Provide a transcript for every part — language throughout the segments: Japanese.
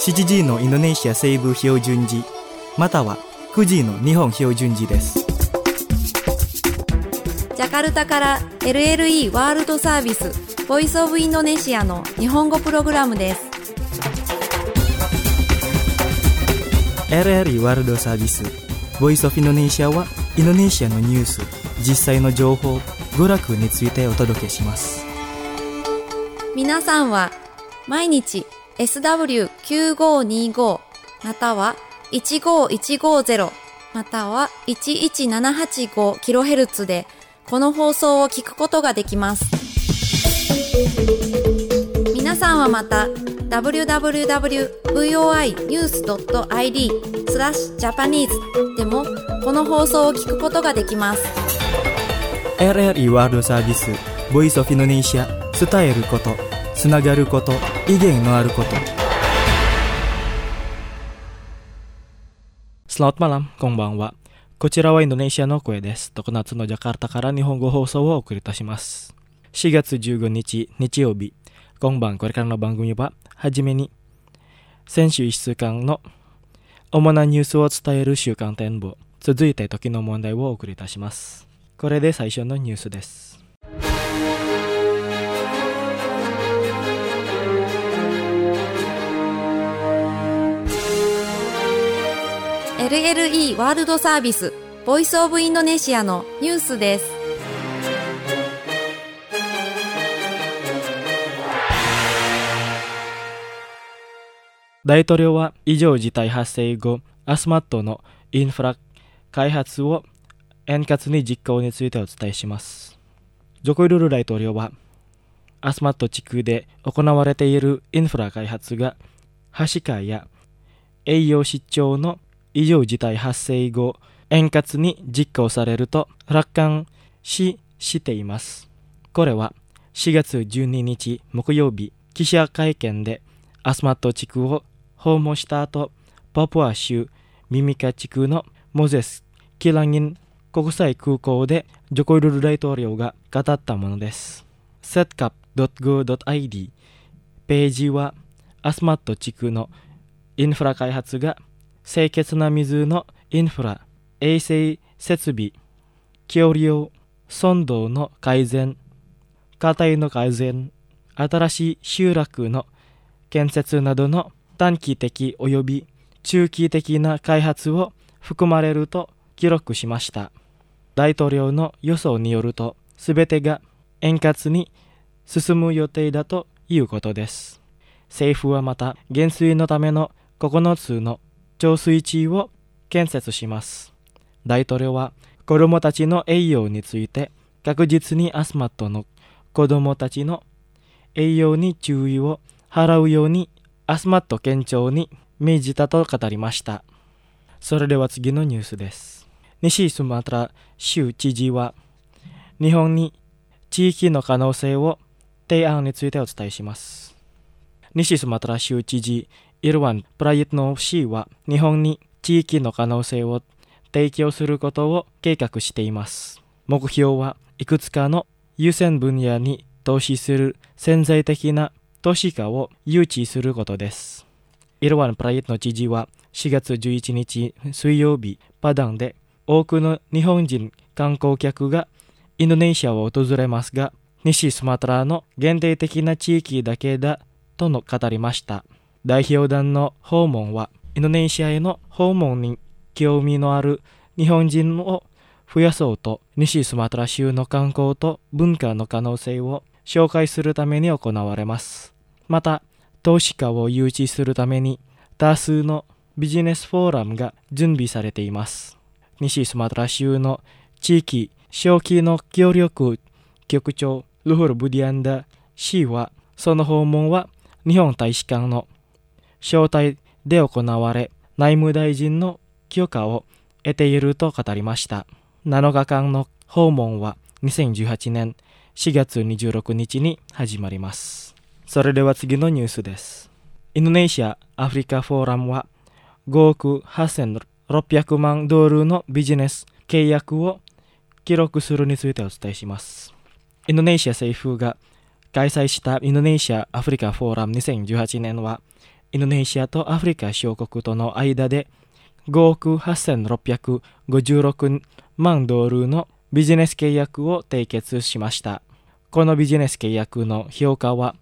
7時のインドネシア西部標準時または9時の日本標準時です。 ジャカルタから LLE ワールドサービスボイスオブインドネシアの日本語プログラムです。 LLE ワールドサービスボイスオブインドネシアはインドネシアのニュース、実際の情報、娯楽についてお届けします。 皆さんは毎日 SW9525 または15150または 11785kHz でこの放送を聞くことができます。皆さんはまた www.voinews.id/Japanese でもこの放送を聞くことができます。 LLE ワールドサービスボイスオブインドネシア、伝えること、つながること、意見のあること。Selamat malam、こんばんは。こちらはインドネシアの声です。常夏のジャカルタから日本語放送をお送りいたします。4月15日日曜日、今晩これからの番組ははじめに先週1週間の主なニュースを伝える週間展望、続いて時の問題をお送りいたします。これで最初のニュースです。 LLE ワールドサービスボイスオブインドネシアのニュースです。 大統領は異常事態発生後、アスマットのインフラ開発を円滑に実行についてお伝えします。ジョコ・ウィドド大統領はアスマット地区で行われているインフラ開発がはしかや栄養失調の異常事態発生後円滑に実行されると楽観しています。これは4月12日木曜日、記者会見でアスマット地区を訪問した後、パプア州ミミカ地区のモゼス・キランギン国際空港でジョコ・ウィドド大統領が語ったものです。setcap.go.id ページはアスマット地区のインフラ開発が清潔な水のインフラ、衛生設備、橋梁、村道の改善、課題の改善、新しい集落の建設などの短期的及び中期的な開発を含まれると記録しました。大統領の予想によると、すべてが円滑に進む予定だということです。政府はまた、減水のための9つの浄水池を建設します。大統領は子どもたちの栄養について確実にアスマットの子どもたちの栄養に注意を払うようにアスマット県庁に命じたと語りました。それでは次のニュースです。西スマトラ州知事は日本に地域の可能性を提案についてお伝えします。西スマトラ州知事イルワン・プライトノフ氏は日本に地域の可能性を提供することを計画しています。目標はいくつかの優先分野に投資する潜在的な投資家を誘致することです。イルワン・プライトノ知事は4月11日水曜日、パダンで多くの日本人観光客がインドネシアを訪れますが、西スマトラの限定的な地域だけだとの語りました。代表団の訪問はインドネシアへの訪問に興味のある日本人を増やそうと西スマトラ州の観光と文化の可能性を紹介するために行われます。また投資家を誘致するために多数のビジネスフォーラムが準備されています。西スマトラ州の地域小規の協力局長ルフル・ブディアンダ氏はその訪問は日本大使館の招待で行われ、内務大臣の許可を得ていると語りました。7日間の訪問は2018年4月26日に始まります。それでは次のニュースです。インドネシア・アフリカフォーラムは5億8600万ドルのビジネス契約を記録するについてお伝えします。インドネシア政府が開催したインドネシア・アフリカフォーラム2018年はインドネシアとアフリカ小国との間で5億8656万ドルのビジネス契約を締結しました。このビジネス契約の評価は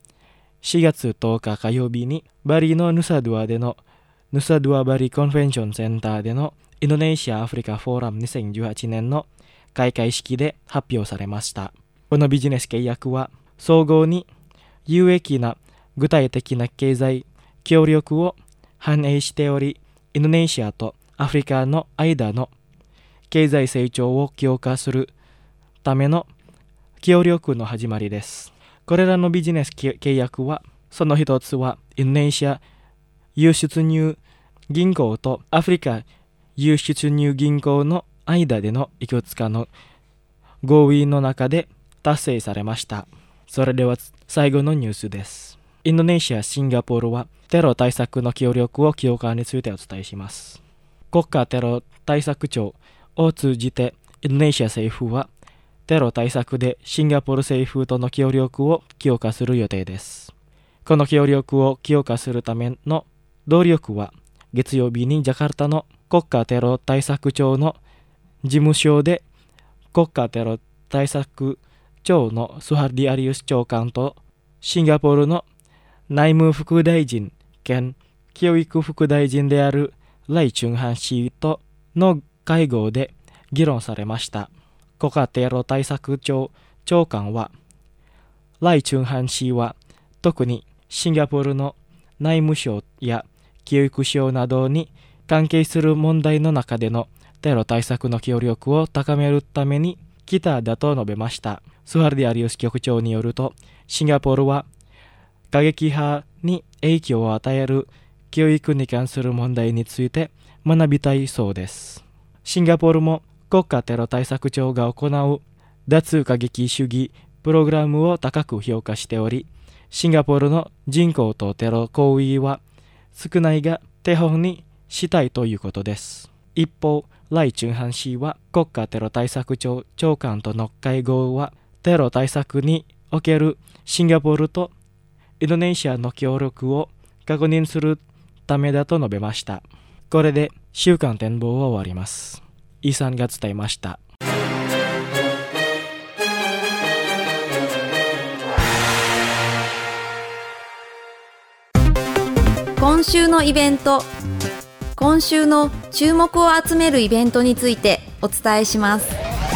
4月10日火曜日にバリのヌサドゥアでのヌサドゥアバリコンベンションセンターでのインドネシア・アフリカフォーラム2018年の開会式で発表されました。このビジネス契約は総合に有益な具体的な経済協力を反映しており、インドネシアとアフリカの間の経済成長を強化するための協力の始まりです。これらのビジネス契約は、その一つはインドネシア輸出入銀行とアフリカ輸出入銀行の間でのいくつかの合意の中で達成されました。それでは最後のニュースです。インドネシア、シンガポールはテロ対策の協力を強化についてお伝えします。国家テロ対策庁を通じてインドネシア政府はテロ対策でシンガポール政府との協力を強化する予定です。この協力を強化するための努力は月曜日にジャカルタの国家テロ対策庁の事務所で国家テロ対策庁のスハルディ・アリウス長官とシンガポールの内務副大臣兼教育副大臣であるライ・チュンハン氏との会合で議論されました。国家テロ対策庁長官はライ・チュンハン氏は特にシンガポールの内務省や教育省などに関係する問題の中でのテロ対策の協力を高めるために来ただと述べました。スハルディ・アリウス局長によると、シンガポールは過激派に影響を与える教育に関する問題について学びたいそうです。シンガポールも国家テロ対策庁が行う脱過激主義プログラムを高く評価しており、シンガポールの人口とテロ行為は少ないが手本にしたいということです。一方、ライ・チュンハン氏は国家テロ対策庁長官との会合はテロ対策におけるシンガポールとインドネシアの協力を確認するためだと述べました。これで週間展望は終わります。イさんが伝えました。 今週のイベント、今週の注目を集めるイベントについてお伝えします。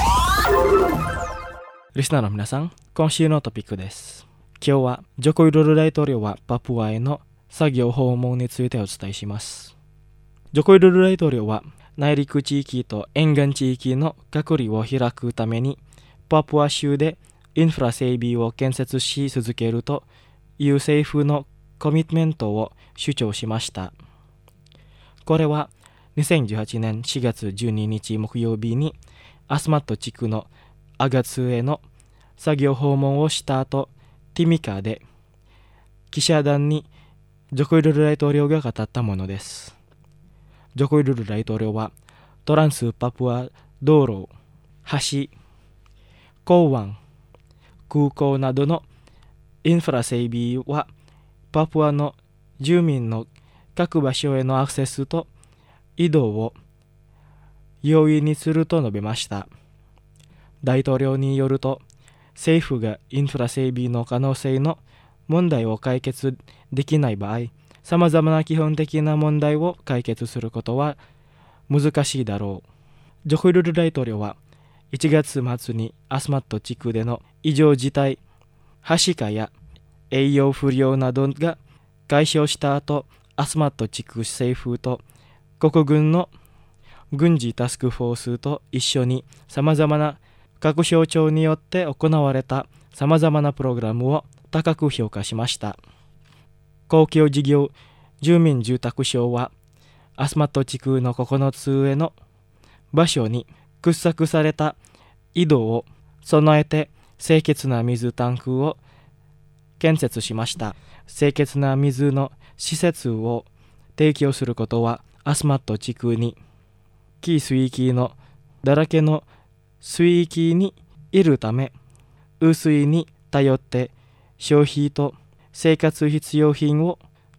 リスナーの皆さん、今週のトピックです。今日はジョコ・ウィドド大統領はパプアへの作業訪問についてお伝えします。ジョコ・ウィドド大統領は内陸地域と沿岸地域の隔離を開くためにパプア州でインフラ整備を建設し続けるという政府のコミットメントを主張しました。これは2018年4月12日木曜日にアスマット地区のアガツへの作業訪問をした後、ティミカで記者団にジョコ・ウィドド大統領が語ったものです。ジョコ・ウィドド大統領はトランスパプア道路、橋、港湾、空港などのインフラ整備はパプアの住民の各場所へのアクセスと移動を容易にすると述べました。大統領によると、政府がインフラ整備の可能性の問題を解決できない場合、さまざまな基本的な問題を解決することは難しいだろう。ジョコ・ウィドド大統領は1月末にアスマット地区での異常事態、はしかや栄養不良などが解消した後、アスマット地区政府と国軍の軍事タスクフォースと一緒にさまざまな各省庁によって行われたさまざまなプログラムを高く評価しました。公共事業住民住宅省はアスマット地区の9つ上の場所に掘削された井戸を備えて清潔な水タンクを建設しました。清潔な水の施設を提供することはアスマット地区に貴水域のだらけの水域にいるため、雨水に頼って消費と生活必需品を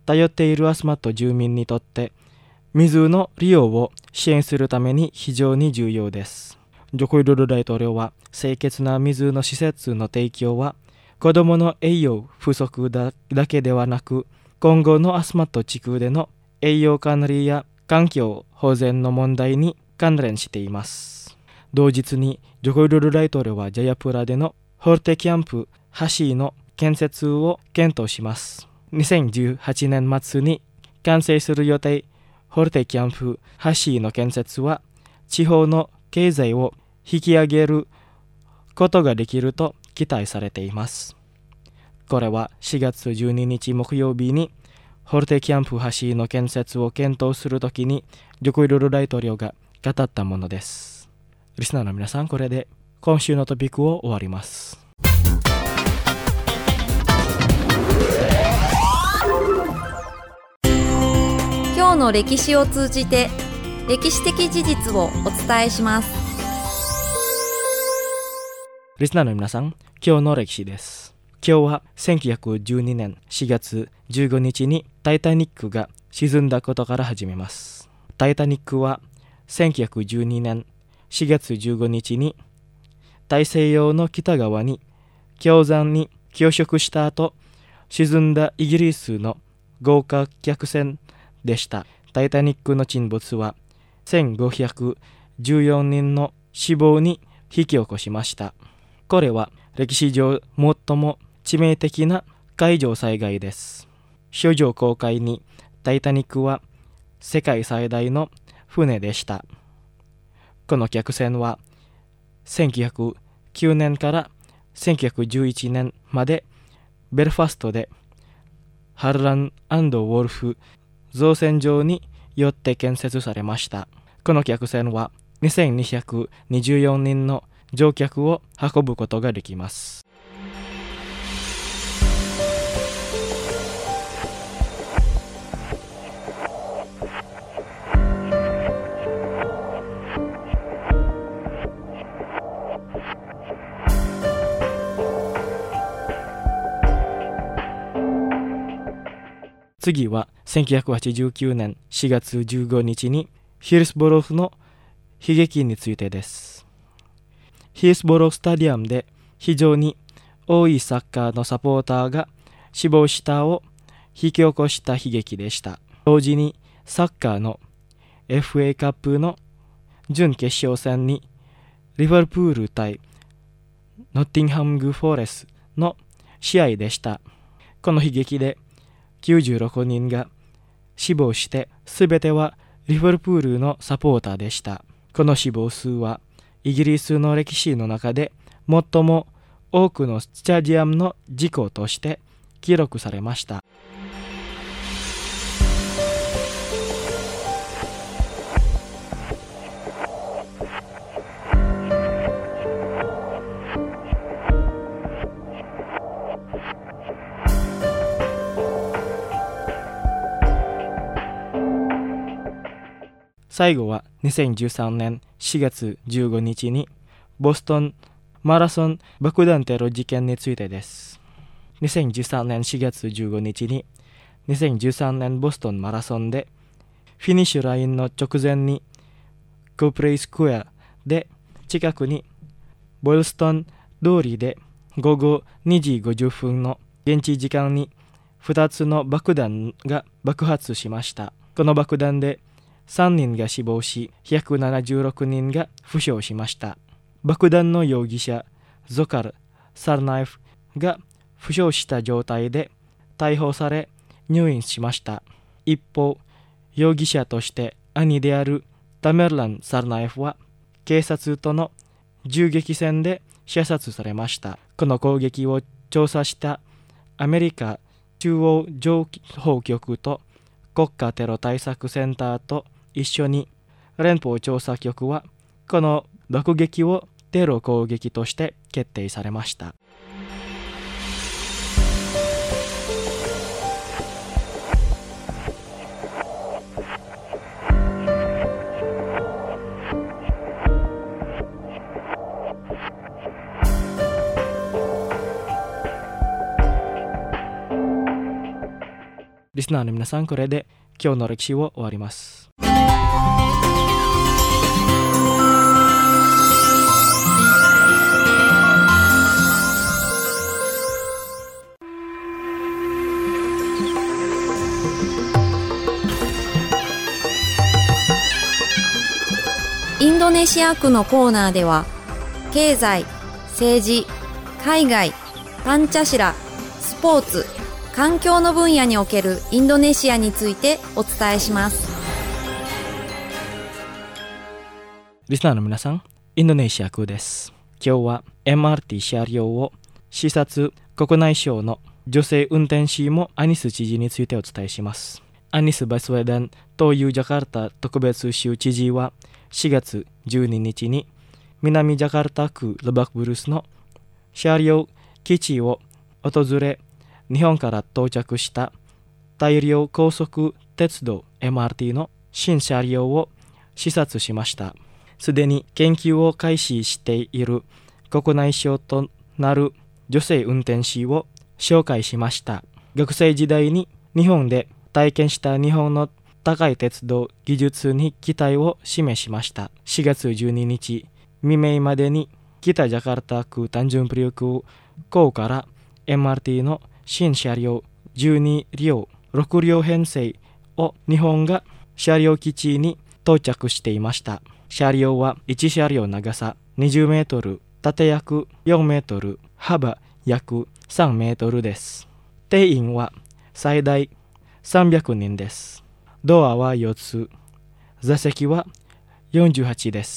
頼っているアスマット住民にとって水の利用を支援するために非常に重要です。ジョコ・ウィドド大統領は清潔な水の施設の提供は子どもの栄養不足だけではなく、今後のアスマット地区での栄養管理や環境保全の問題に関連しています。同日にジョコ・ウィドド大統領はジャヤプラでのホルテキャンプ橋の建設を検討します。2018年末に完成する予定ホルテキャンプ橋の建設は地方の経済を引き上げることができると期待されています。これは4月12日木曜日にホルテキャンプ橋の建設を検討するときにジョコ・ウィドド大統領が語ったものです。リスナーの皆さん、これで今週のトピックを終わります。 今日の歴史を通じて歴史的事実をお伝えします。 リスナーの皆さん、今日の歴史です。今日は1912年4月15日にタイタニックが沈んだことから始めます。タイタニックは1912年4月15日に大西洋の北側に氷山に漂着した後、沈んだイギリスの豪華客船でした。タイタニックの沈没は1514人の死亡に引き起こしました。これは歴史上最も致命的な海上災害です。書状公開にタイタニックは世界最大の船でした。この客船は1909年から1911年までベルファストでハルラン&ウォルフ造船所によって建設されました。この客船は2224人の乗客を運ぶことができます。次は1989年4月15日にヒルスボロフの悲劇についてです。ヒルスボロフスタディアムで非常に多いサッカーのサポーターが死亡したを引き起こした悲劇でした。同時にサッカーの FA カップの準決勝戦にリバプール対ノッティンハム・フォレスの試合でした。この悲劇で96人が死亡してすべてはリバプールのサポーターでした。この死亡数はイギリスの歴史の中で最も多くのスタジアムの事故として記録されました。最後は2013年4月15日にボストンマラソン爆弾テロ事件についてです。2013年4月15日に2013年ボストンマラソンでフィニッシュラインの直前にコプレイスクエアで近くにボイルストン通りで午後2時50分の現地時間に2つの爆弾が爆発しました。この爆弾で3人が死亡し、176人が負傷しました。爆弾の容疑者、ゾカル・サルナイフが負傷した状態で逮捕され入院しました。一方、容疑者として兄であるタメルラン・サルナイフは警察との銃撃戦で射殺されました。この攻撃を調査したアメリカ中央情報局と国家テロ対策センターと一緒に連邦調査局はこの爆撃をテロ攻撃として決定されました。リスリスナーの皆さん、これで今日の歴史を終わります。 インドネシア区のコーナーでは、経済、政治、海外、パンチャシラ、スポーツ、環境の分野におけるインドネシアについてお伝えします。 リスナーの皆さん、インドネシア区です。今日は MRT 車両を視察国内省の女性運転士もアニス知事についてお伝えします。アニス・バスウェデン東ユジャカルタ特別州知事は4月12日に南ジャカルタ区レバクブルスの車両基地を訪れ、日本から到着した大量高速鉄道 MRT の新車両を視察しました。すでに研究を開始している国内省となる女性運転士を紹介しました。学生時代に日本で体験した日本の高い鉄道技術に期待を示しました。4月12日未明までに北ジャカルタ区タンジュンプリオ区港から MRT の新車両12両6両編成を日本が車両基地に到着していました。車両は1車両長さ20メートル、縦約4メートル、幅約3メートルです。定員は最大300人です。ドアは4つ、座席は48です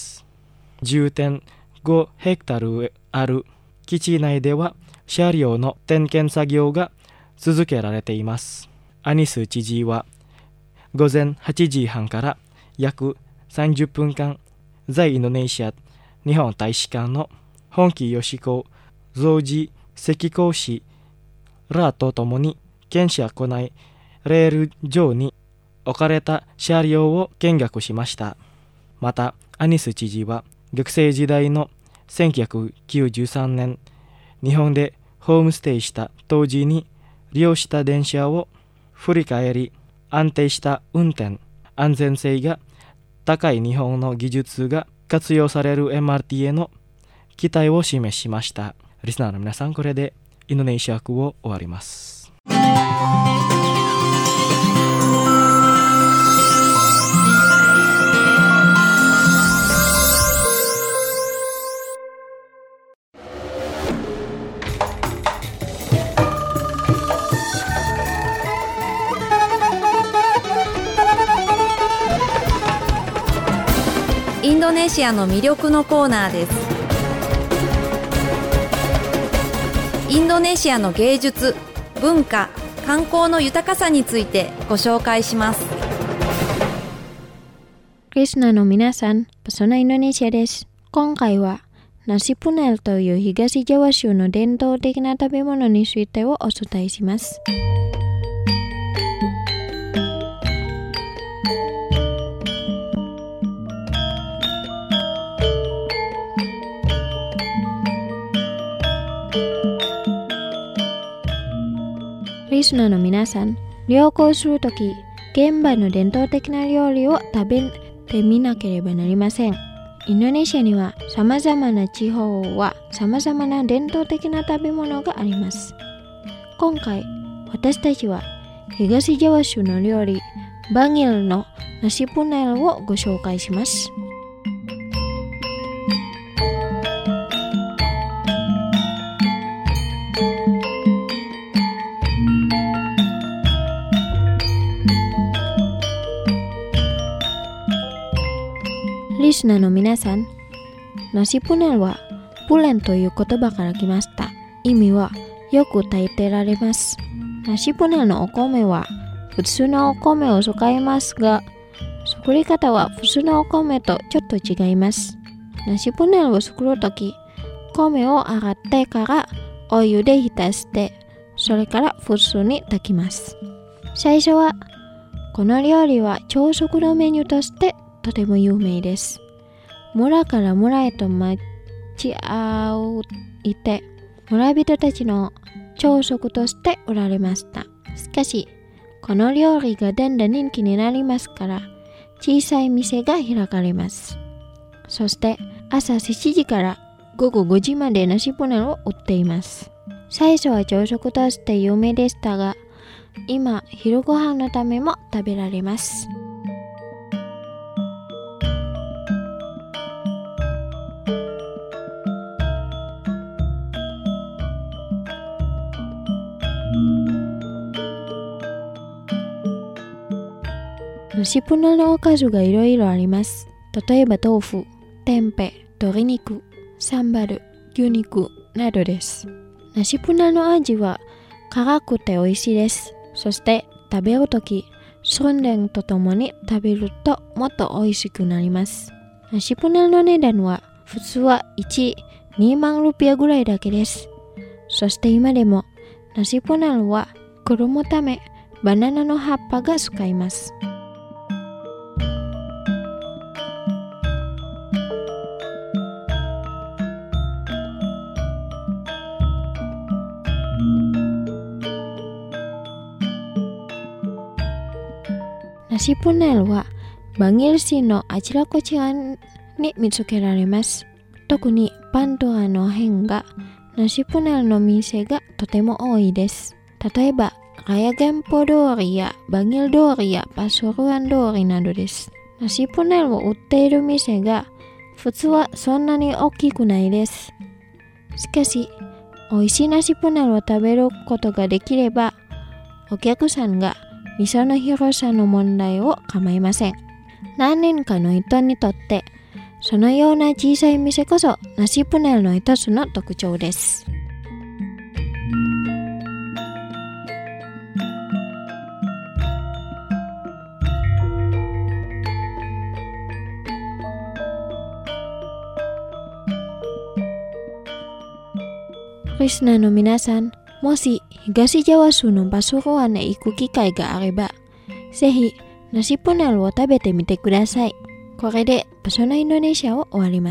。10.5 ヘクタールある基地内では車両の点検作業が続けられています。アニス知事は午前8時半から約30分間、在インドネシア日本大使館の本木義子蔵治石膏師らとともに検車行い、レール上に置かれた車両を見学しました。またアニス知事は学生時代の1993年日本でホームステイした当時に利用した電車を振り返り、安定した運転、安全性が高い日本の技術が活用される MRT への期待を示しました。リスナーの皆さん、これでインドネシア区を終わります。 インドネシアの魅力のコーナーです。インドネシアの芸術、文化、観光の豊かさについてご紹介します。 リスナーの皆さん、パソナインドネシアです。今回はナシプネルという東ジャワ州の伝統的な食べ物についてをお伝えします。リスナーの皆さん、旅行するとき、現場の伝統的な料理を食べてみなければなりません。インドネシアには様々な地方は様々な伝統的な食べ物があります。今回、私たちは東ジャワ州の料理、バギルのナシプネルをご紹介します。リスナーの皆さん、ナシプネルはプレンという言葉から来ました。意味はよく炊いてられます。ナシプネルのお米は普通のお米を使いますが、作り方は普通のお米とちょっと違います。ナシプネルを作るとき、米を洗ってからお湯で浸して、それから普通に炊きます。最初はこの料理は朝食のメニューとしてとても有名です。村から村へと待ち合いて、村人たちの朝食として売られました。しかし、 この料理がだんだん人気になりますから、小さい店が開かれます。そして朝7時から午後5時までナシポネルを売っています。最初は朝食として有名でしたが、今昼ご飯のためも食べられます。ナシポネルのおかずがいろいろあります。例えば豆腐、tempeh、鶏肉、サンバル、牛肉などです。ナシポネルの味は辛くて美味しいです。そして食べるとき、スンデンとともに食べるともっと美味しくなります。ナシポネルの値段は普通は2万ルピアぐらいだけです。そして今でもナシポネルはくるむためバナナの葉っぱが使います。ナシポネルはバギル市のあちらこちらに見つけられます。特にパントラの辺がナシポネルの店がとても多いです。例えばラヤゲンポ通りやバギル通りやパソルアン通りなどです。ナシポネルを売っている店が普通はそんなに大きくないです。しかし美味しいナシポネルを食べることができれば、お客さんが店の広さの問題を構いません。何人かの人にとってそのような小さい店こそナシポネルの一つの特徴です。リスナーの皆さん、もし東ジャワ州のパソルアンへ行く機会があれば、ぜひナシポネルを食べてみてください。これでパソナインドネシアを終わります。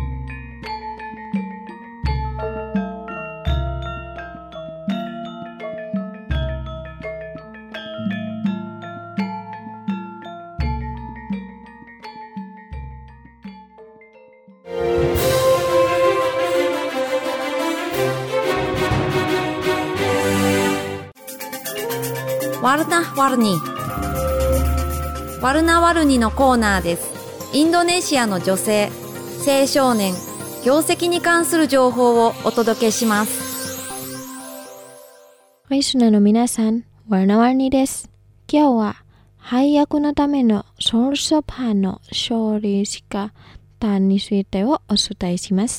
ワルナワルニワルナワルニのコーナーです。インドネシアの女性、青少年、業績に関する情報をお届けします。 リスナーの皆さん、ワルナワルニです。今日は配役のためのソルソパンの処理仕方についてをお伝えします。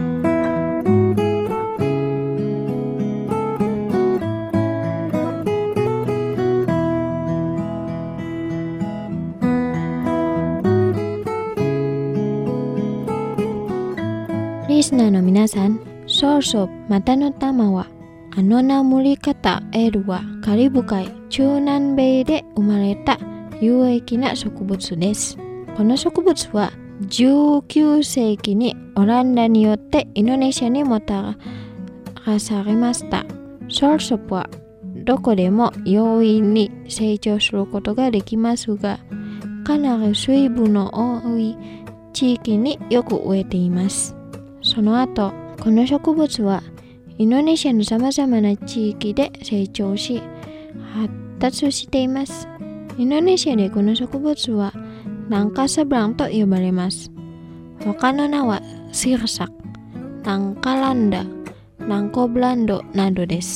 リスナーの皆さん、ソーソまたの玉はアノナムリカタエルはカリブ海中南米で生まれた有益な植物です。この植物は19世紀にオランダによってインドネシアにもたらされました。ソーソはどこでも容易に成長することができますが、かなり水分の多い地域によく植えています。その後、この植物はインドネシアのさまざまな地域で成長し発達しています。インドネシアでこの植物はナンカサブランと呼ばれます。他の名はシルサク、ナンカランダ、ナンコブランドなどです。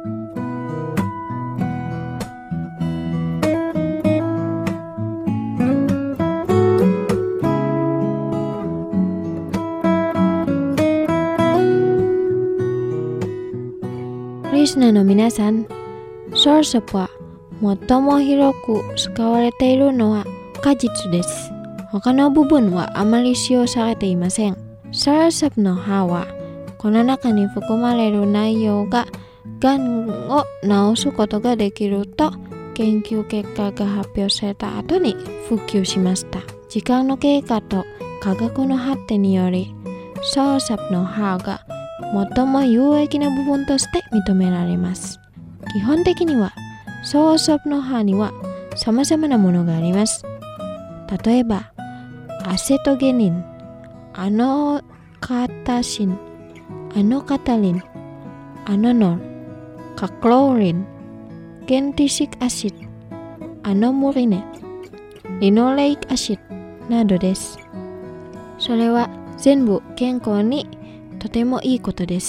リスナーの皆さん、ソーソは最も広く使われているのは果実です。他の部分はあまり使用されていません。ソーソの葉はこの中に含まれる内容ががんを治すことができると研究結果が発表された後に普及しました。時間の経過と科学の発展により、ソーソの葉が最も有益な部分として認められます。基本的にはソーソプの葉には様々なものがあります。例えば、アセトゲニン、アノカタシン、アノカタリン、アノノル、カクローリン、ゲンティシックアシッド、アノモリネ、リノレイクアシッドなどです。それは全部健康にとてもいいことです。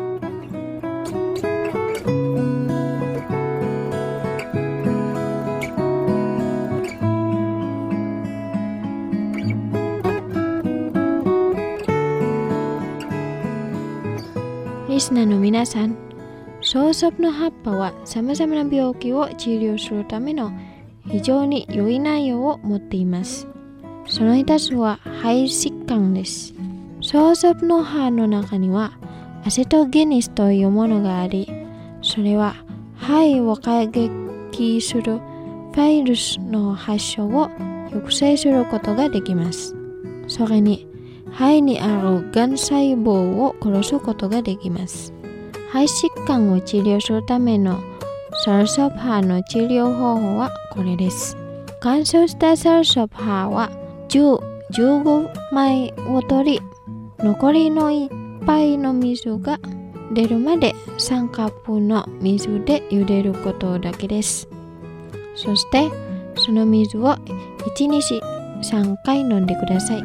リスナーの皆さん、ソーソプの葉っぱは様々な病気を治療するための非常に良い内容を持っています。その一つは肺疾患です。ソーソプの葉の中にはアセトゲニスというものがあり、それは肺を攻撃するウイルスの発症を抑制することができます。それに肺にあるがん細胞を殺すことができます。肺疾患を治療するためのソーソプ葉の治療方法はこれです。乾燥したソーソプ葉は10-15枚を取り、残りの1杯の水が出るまで3カップの水で茹でることだけです。そしてその水を1日3回飲んでください。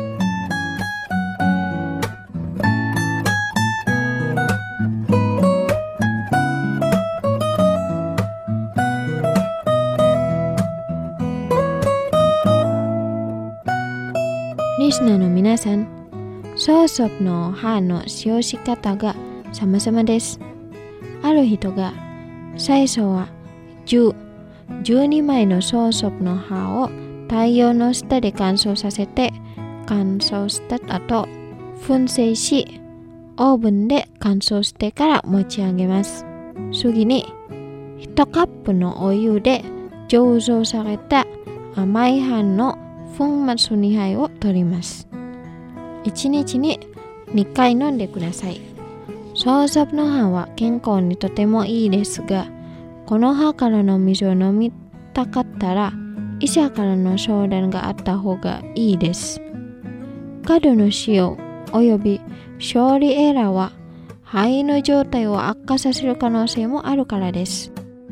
リスナーの皆さん、ソーソプの葉の使用し方が様々です。ある人が最初は12枚のソーソプの葉を太陽の下で乾燥させて、乾燥した後燻製し、オーブンで乾燥してから持ち上げます。次に1カップのお湯で醸造された甘い葉の粉末2杯を取ります。1日に2回飲んでください。ソーソプの葉は健康にとてもいいですが、この葉からの水を飲みたかったら医者からの相談があった方がいいです。過度の使用および処理エラーは肺の状態を悪化させる可能性もあるからです。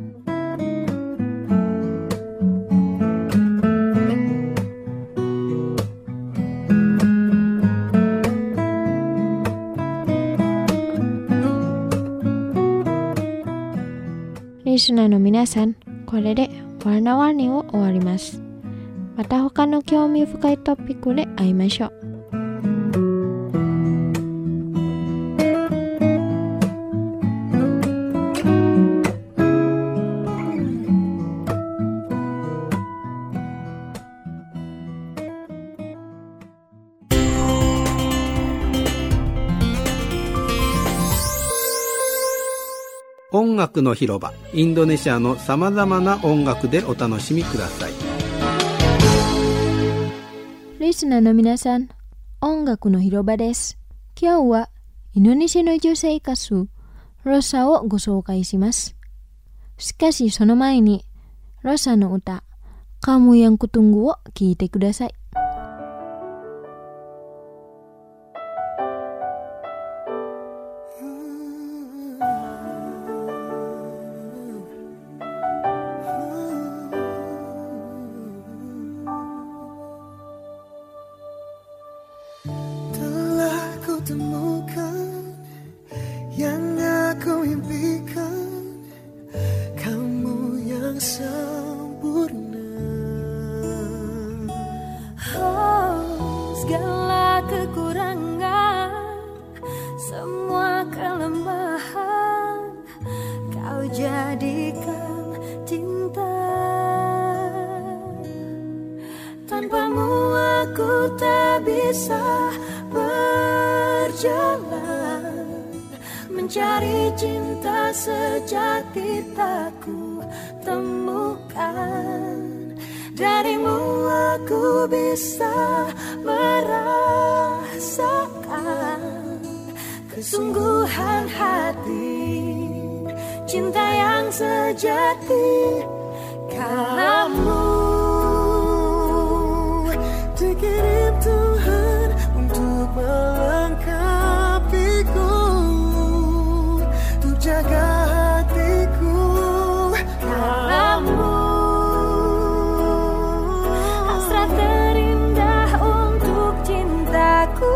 リスナーの皆さん、これでワーナワーニを終わります。また他の興味深いトピックで会いましょう。 音楽の広場、インドネシアのさまざまな音楽でお楽しみください。 リスナーの皆さん、音楽の広場です。今日はインドネシアの女性歌手ロサをご紹介します。しかしその前にロサの歌Kamu Yang Kutungguを聴いてください。 Segala kekurangan, semua kelemahan, kau jadikan cinta. Tanpamu aku tak bisa berjalan, mencari cinta sejati tak ku temukan. Darimu aku bisa merasakan kesungguhan hati, cinta yang sejati. Kamu dikirim Tuhan untuk melengkapiku, untuk jaga hatiku. Kamu hasrat terindah untuk cintaku.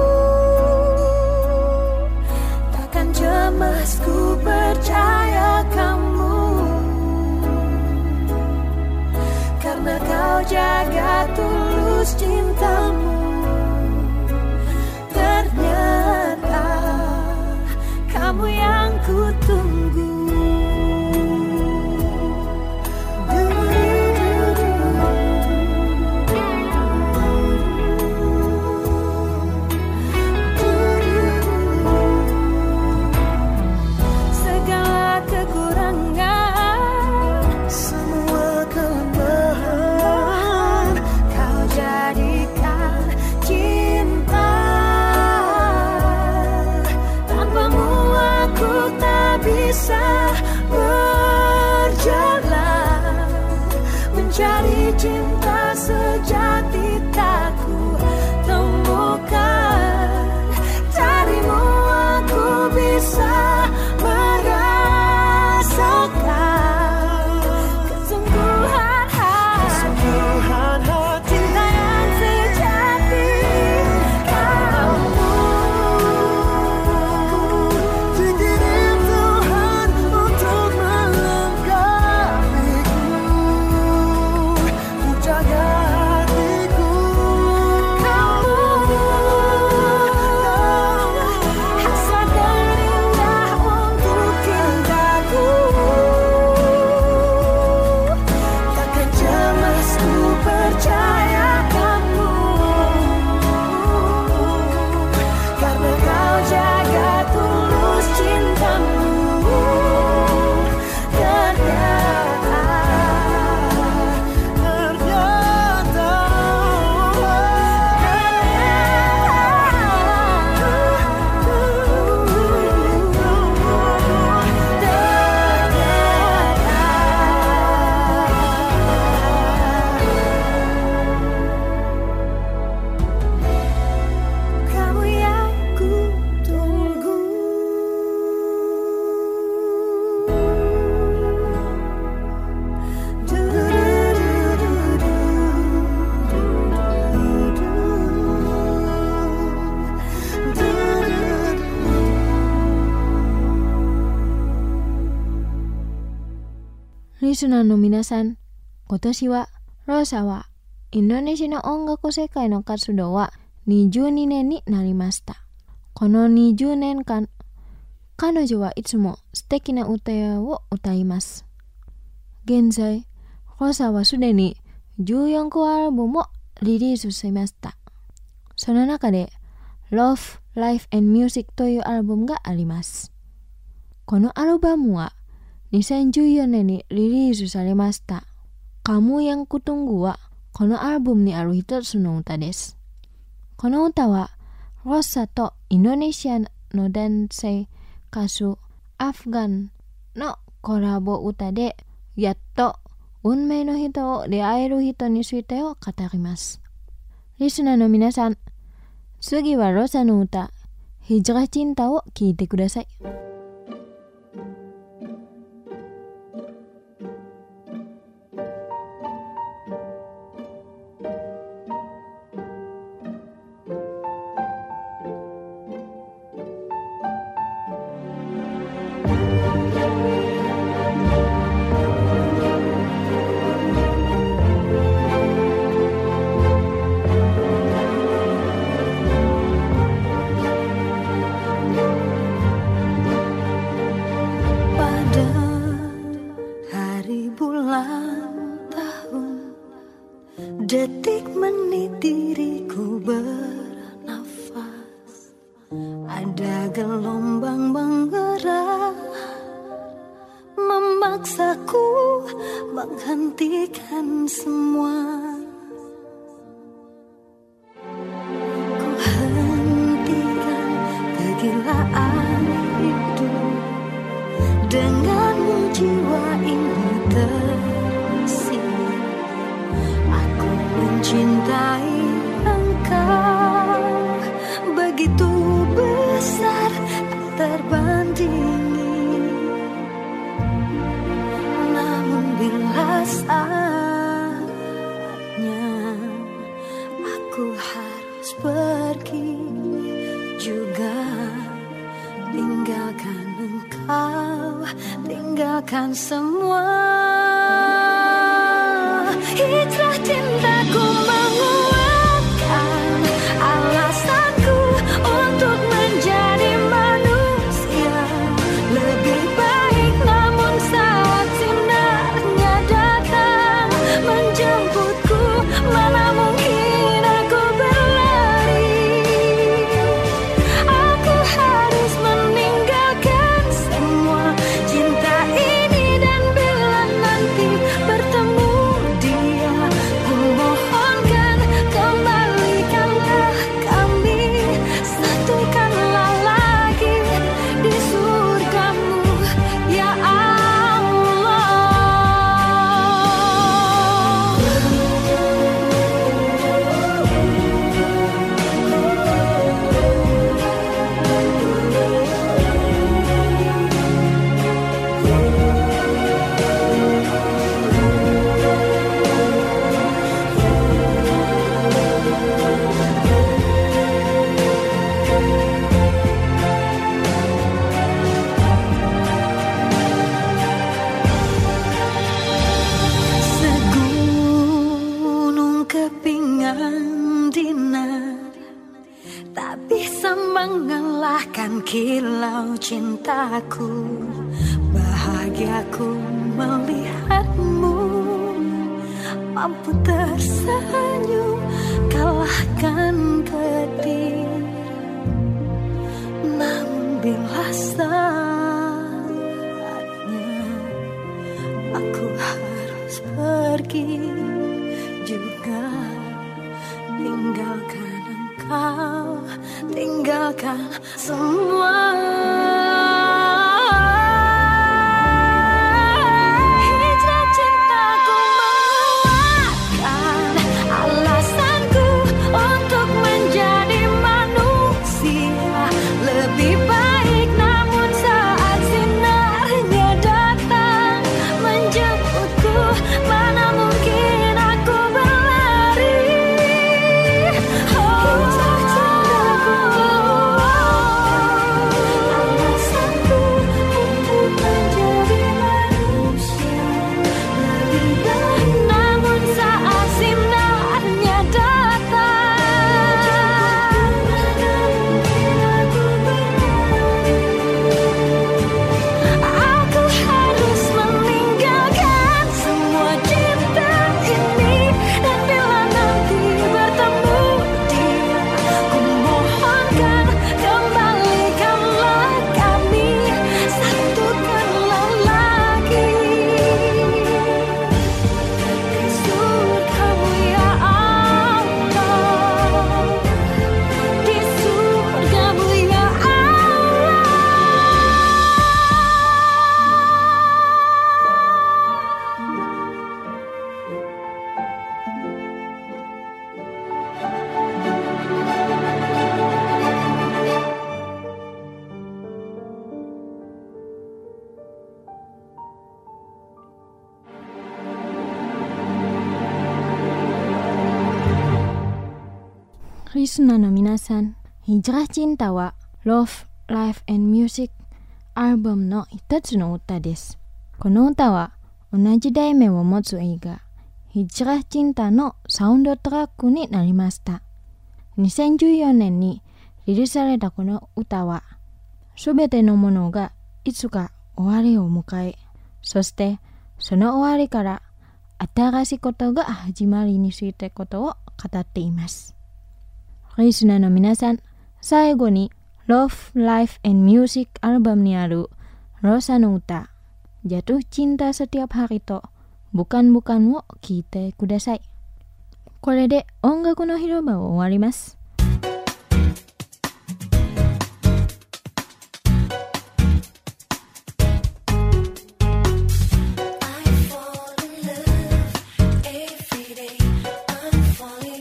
Takkan cemas, ku percaya kamu, karena kau jaga tulus cintamu. Ternyata kamu yang ku tunggu. Segala kekurangan, semua kelemahan, kau jadikan cinta. Tanpamu aku tak bisa berjalan, mencari cinta sejati tak ku temukan. Darimu aku bisa merasakan kesungguhan hati, cinta yang sejati. Kamu dikirim Tuhan untuk melengkapiku, untuk jaga hatiku. Kamu hasrat terindah untuk cintaku. Takkan cemas, ku percaya kamu, karena kau jaga tulus cintamu. Kamu yang ku tunggu. Listenerの皆さん、今年はローサはインドネシアの音楽世界の活動は22年になりました。この20年間、彼女はいつも素敵な歌を歌います。現在、ローサはすでに14個アルバムをリリースしました。その中で Love, Life and Music というアルバムがあります。このアルバムは2014年にリリースされました。Kamu yang Kutungguはこのアルバムにある一つの歌です。この歌はロッサとインドネシアの男性歌手アフガンのコラボ歌で、やっと運命の人を出会える人についてを語ります。リスナーの皆さん、次はロッサの歌ヒジラチンタを聴いてください。 Detik menit diriku bernafas, ada gelombang menggerak memaksaku menghentikan semua. Ku hentikan kegilaan hidup dengan mencintai engkau begitu besar tak terbandingi. Namun bila saatnya aku harus pergi juga, tinggalkan engkau, tinggalkan semua. Hijrah cintaku menguatkan alasanku untuk menjadi manusia lebih baik. Namun saat sinarnya datang menjemputku, mana mungkin aku berlari. Aku harus meninggalkan semua cinta ini, dan bila nanti bertemu dia, ku mohonkan kembalikanlah kami, satukanlah lagi di surgamu ya Allah. Segunung kepingan dinar tak bisa mengalahkan kilau cintaku. Bahagiaku melihatmu mampu tersenyum kalahkan getir. Namun bila saatnya aku harus pergi juga, tinggalkan engkau, tinggalkan semua. Hijrah cintaku menguatkan alasanku untuk menjadi manusia lebih baik. Namun saat sinarnya datang menjemputku, mana mungkin aku berlari. Hijrah cintaku alasanku untuk menjadi manusia lebih baik. Namun saat sinarnya datang, mana mungkin aku berlari. Aku harus meninggalkan semua cinta ini, dan bila nanti bertemu dia, ku mohonkan kembalikanlah kami, satukanlah lagi di surgamu ya Allah, di surgamu ya Allah. Listenerの皆さん、Hijrah Cintaは Love, Life and Music アルバムの一つの歌です。この歌は同じ題名を持つ映画 Hijrah Cinta のサウンドトラックになりました。2014年にリリースされたこの歌は、すべてのものがいつか終わりを迎え、そしてその終わりから新しいことが始まりについてことを語っています。リスナーの皆さん、最後に Love, Life and Music アルバムにあるロサの歌、Jatuh Cinta Setiap HariとBukan-Bukanを聴いてください。これで音楽の広場を終わります。 I fall in love every day. I'm falling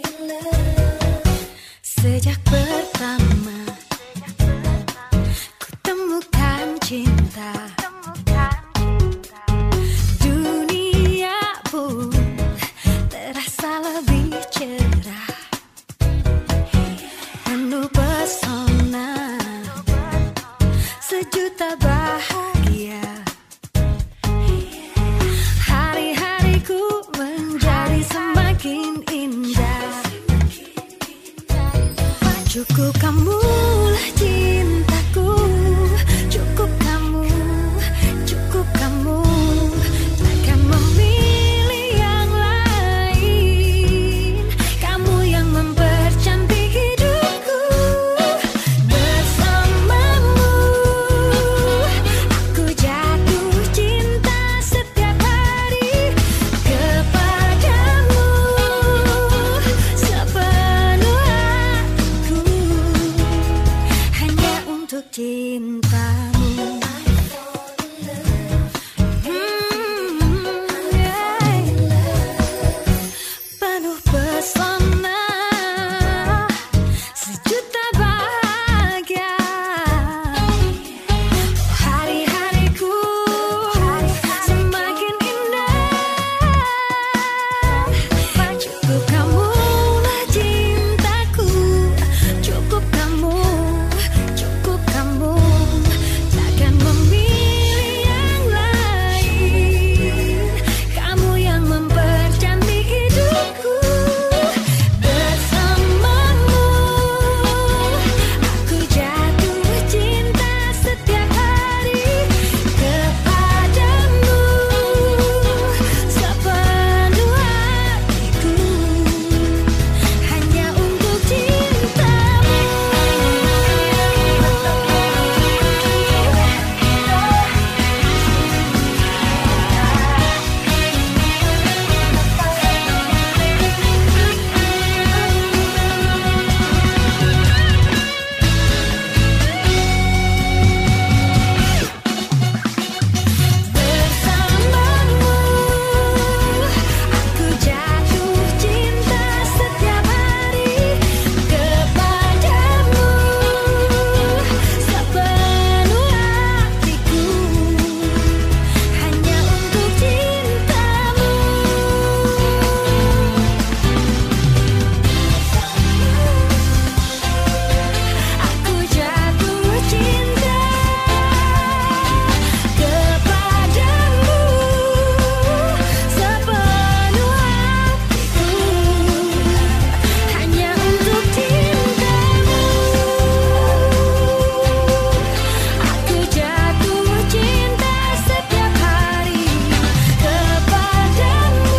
lebih cerah, penuh pesona, sejuta bahagia. Hari-hariku menjadi semakin indah. Cukup kamulah cintaku, cukup kamu, takkan memilih yang lain. Kamu yang mempercantik hidupku. Bersamamu aku jatuh cinta setiap hari. Kepadamu sepenuh hatiku, hanya untuk cintamu. Penuh pesona, sejuta bahagia. Hari-hariku semakin indah. Cukup kamulah cintaku, cukup kamu, takkan memilih yang lain. Kamu yang mempercantik hidupku. Bersamamu aku jatuh cinta setiap hari. Kepadamu sepenuh hatiku, hanya untuk cintamu. Bersamamu aku jatuh cinta setiap hari. Kepadamu sepenuh hatiku, hanya untuk cintamu. Aku jatuh cinta kepadamu sepenuh hatiku, hanya untuk cintamu. Aku jatuh cinta setiap hari. Kepadamu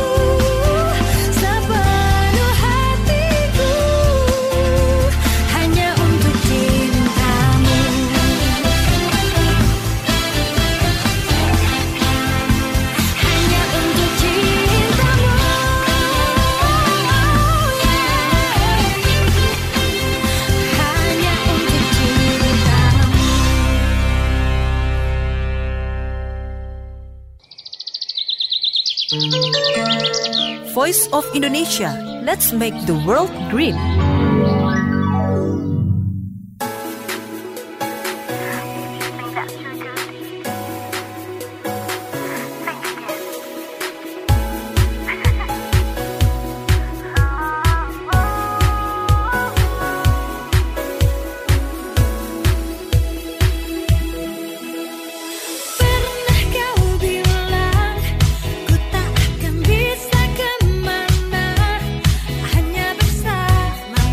sepenuh hatiku, hanya untuk cintamu. Hanya untuk cintamu. Hanya untuk cintamu. Voice of Indonesia. Let's make the world green. Pernah kau bilang ku tak akan bisa kemana, hanya bersama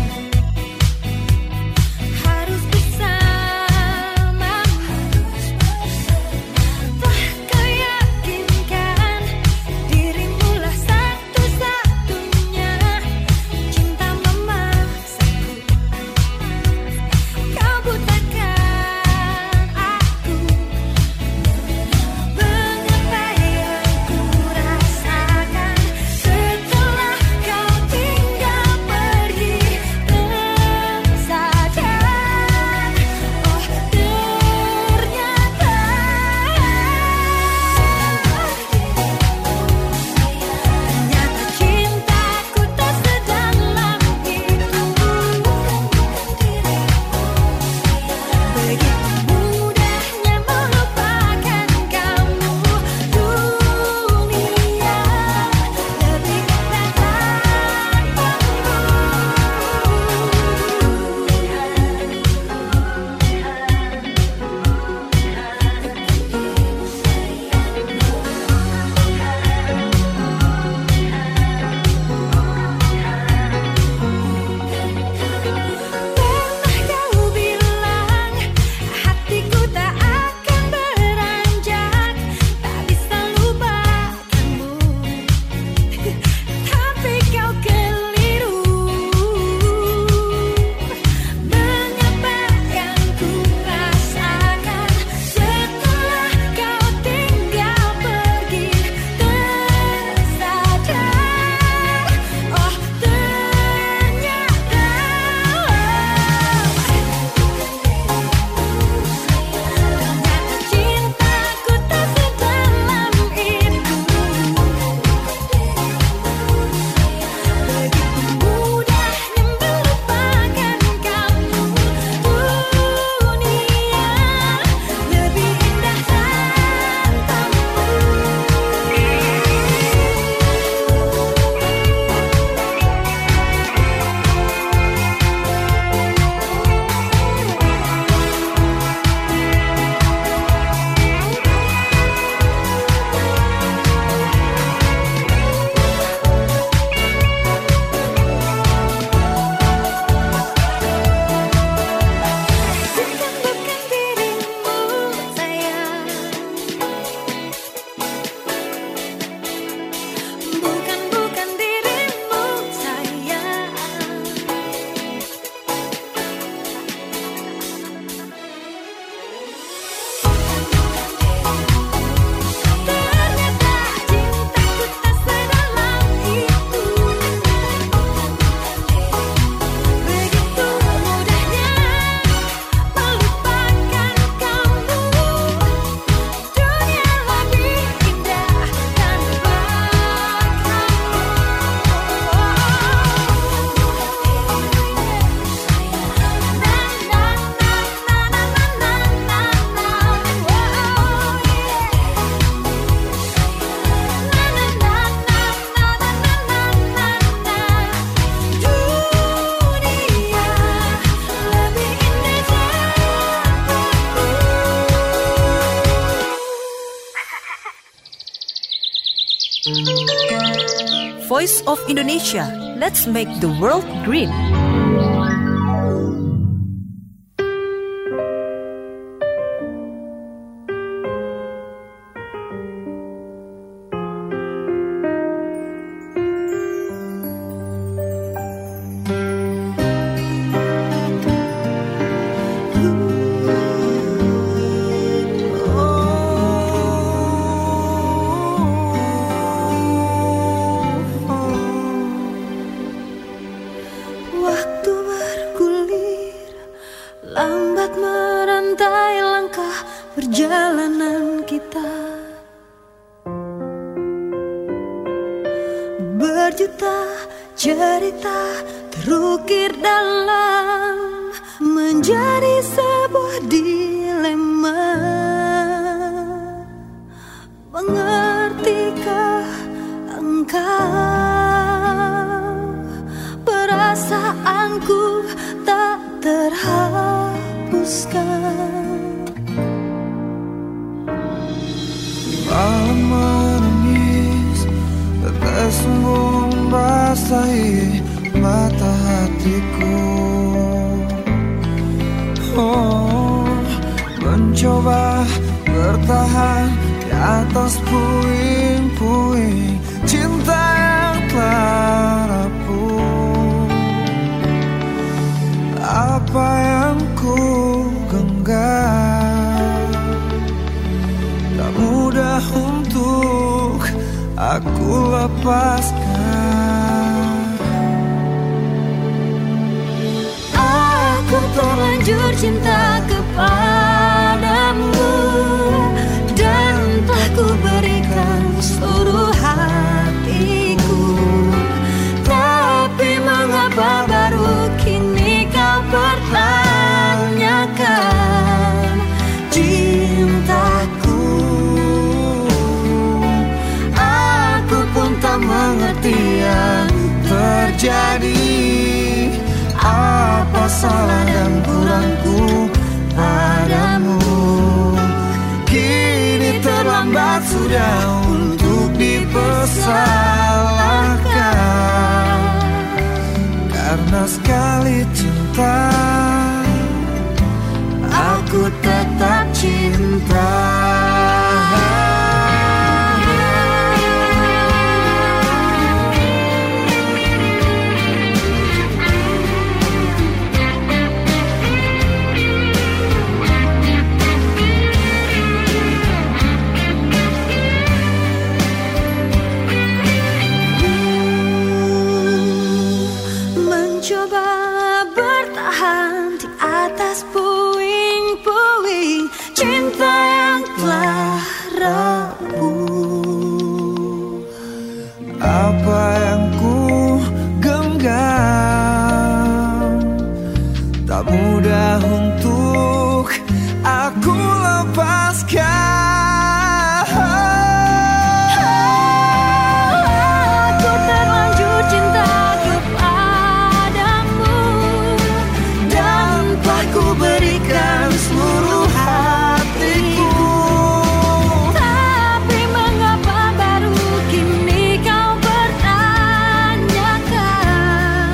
Voice of Indonesia. Let's make the world green. Waktu bergulir, lambat merantai langkah perjalanan kita. Berjuta cerita terukir dalam menjadi sebuah dilema. Mengertikah engkau perasaanku tak terhapuskan? Malam menangis, tetes membasahi mata hatiku. Oh, mencoba bertahan di atas puing-puing cinta yang telah rapuh. Apa yang ku genggam tak mudah untuk aku lepaskan. Aku terlanjur cinta kepadamu dan telah ku berikan seluruh hatiku. Tapi mengapa baru kini kau pertanyakan cintaku? Aku pun tak mengerti yang terjadi. Apa salah dan kurangku padamu? Kini terlambat sudah untuk dipersalahkan. Karena sekali cinta, Aku tetap cinta. Mencoba bertahan di atas puing-puing cinta yang telah rapuh. apa yang ku genggam tak mudah untuk aku lepaskan. Aku terlanjur cinta kepadamu dan telah ku berikan seluruh hatiku. Tapi mengapa baru kini kau pertanyakan?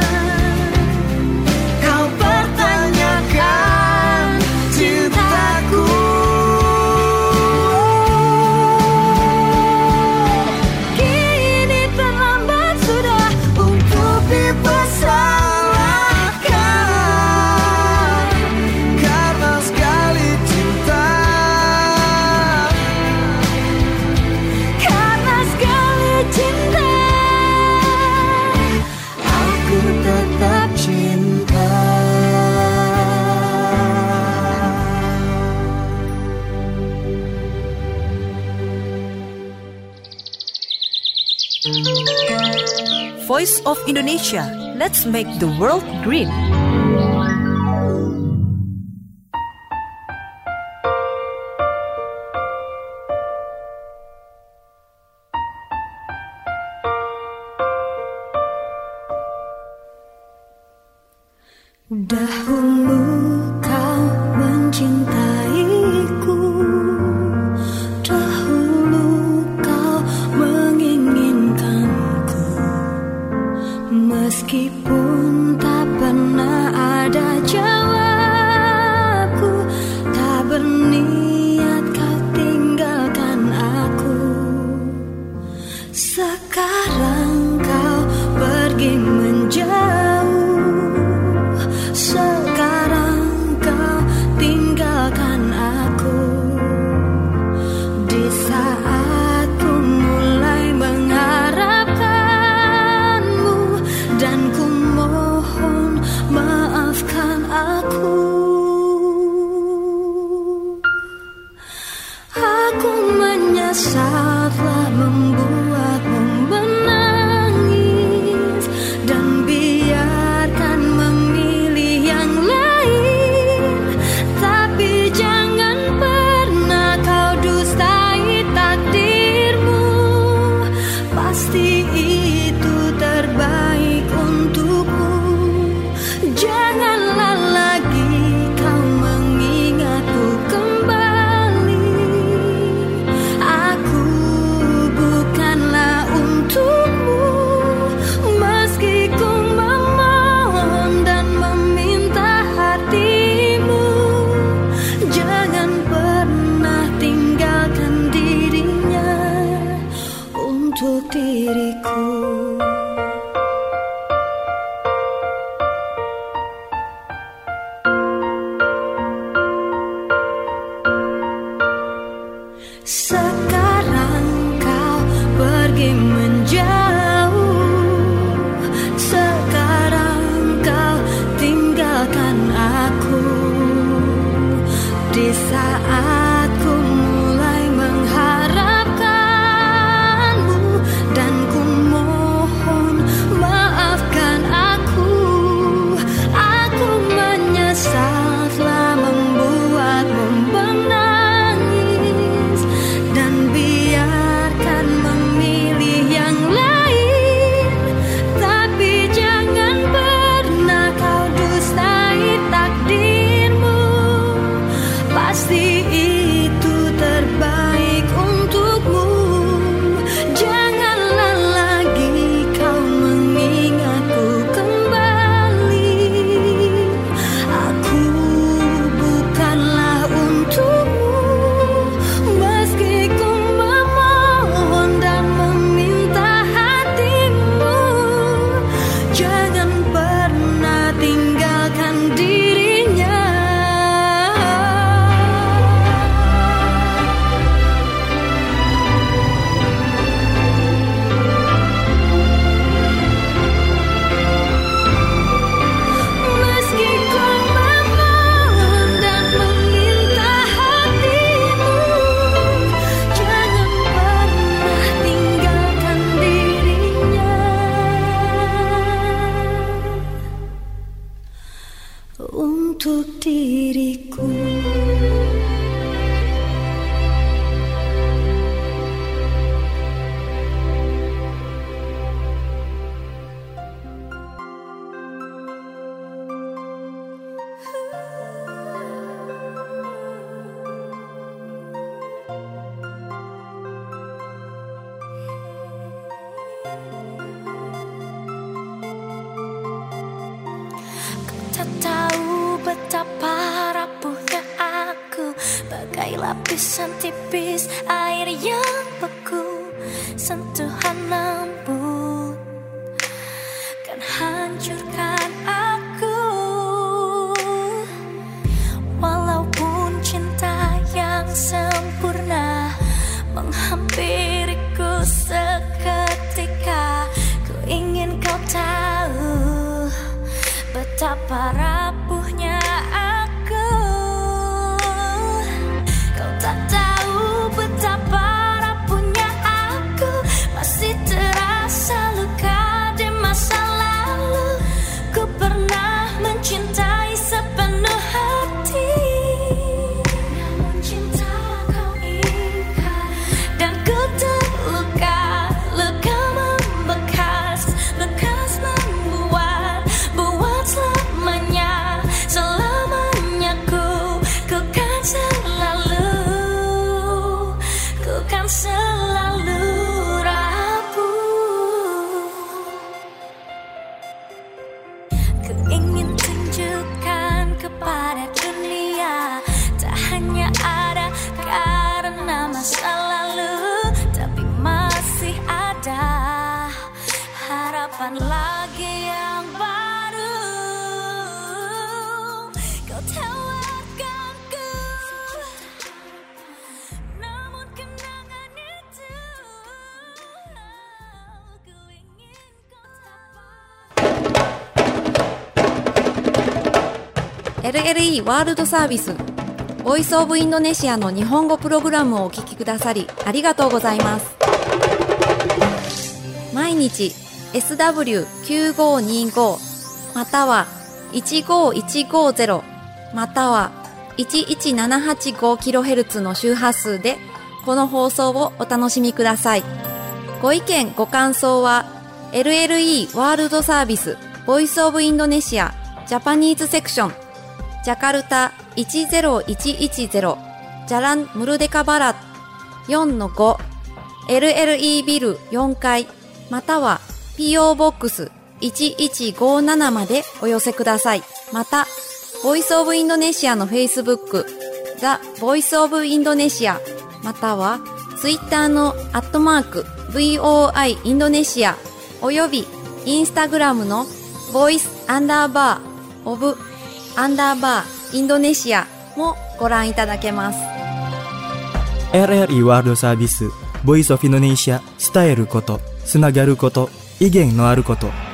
Kau pertanyakan cintaku. Kini terlambat sudah untuk dipersalahkan. Karena sekali cinta, Karena sekali cinta, aku tetap cinta. Voice of Indonesia. Let's make the world green. Dahulu kau mencintaiku, dahulu kau menginginkanku, Meskipun tak pernah ada jawabku, tak berniat kau tinggalkan aku. Sekarang kau pergi menjauh, sekarang kau tinggalkan aku. Di saat ku mulai mengharapkanmu, dan ku mohon maafkan aku. Aku menyesal telah membuatmu menangis, dan biarkan memilih yang lain. Tapi jangan pernah kau dustai takdirmu, pasti itu terbaik untukmu. Janganlah lagi kau mengingatku kembali. Aku bukanlah untukmu, meski ku memohon dan meminta hatimu. Jangan pernah tinggalkan dirinya untuk diriku. Sekarang kau pergi menjauh, sekarang kau tinggalkan aku. Di saat ku mulai mengharapkanmu, dan ku mohon maafkan aku. Aku menyesal telah membuatmu menangis, dan biarkan memilih yang lain. Tapi jangan pernah kau dustai takdirmu, pasti itu terbaik untukmu. Janganlah lagi kau mengingatku kembali. Aku bukanlah untukmu, meski ku memohon dan meminta hatimu. Jangan pernah tinggalkan dirinya. Meski ku memohon dan meminta hatimu, jangan pernah tinggalkan dirinya untuk diriku. Tak tahu betapa rapuhnya aku, bagai lapisan tipis air yang beku. Sentuhan lembut kan hancurkan aku. Walaupun cinta yang sempurna menghampiriku seketika, ku ingin kau tahu betapa rapuhnya aku. Kau tak tahu betapa rapuhnya aku, masih terasa luka di masa lalu. Ku pernah mencintai sepenuh hati, namun cinta kau ingkar, dan ku terluka. Luka membekas, bekas membuat selamanya. Ku ingin tunjukkan kepada dunia, tak hanya ada karena masa lalu, tapi masih ada harapan lagi yang baru. Kau tawarkanku, namun kenangan itu ku ingin kau tapak. LLE ワールドサービスボイスオブインドネシアの日本語プログラムをお聞きくださりありがとうございます。毎日 SW9525 または15150または 11785kHz の周波数でこの放送をお楽しみください。ご意見ご感想は LLE ワールドサービスボイスオブインドネシアジャパニーズセクションジャカルタ10110ジャランムルデカバラ 4-5 LLE ビル4階または PO ボックス1157までお寄せください。また、ボイスオブインドネシアの Facebook、The Voice of Indonesia、または Twitter の@VOI インドネシアおよび Instagram の Voice_of_インドネシアもご覧いただけます。 LLE ワールドサービスボイスオフインドネシア伝えることつながること威厳のあること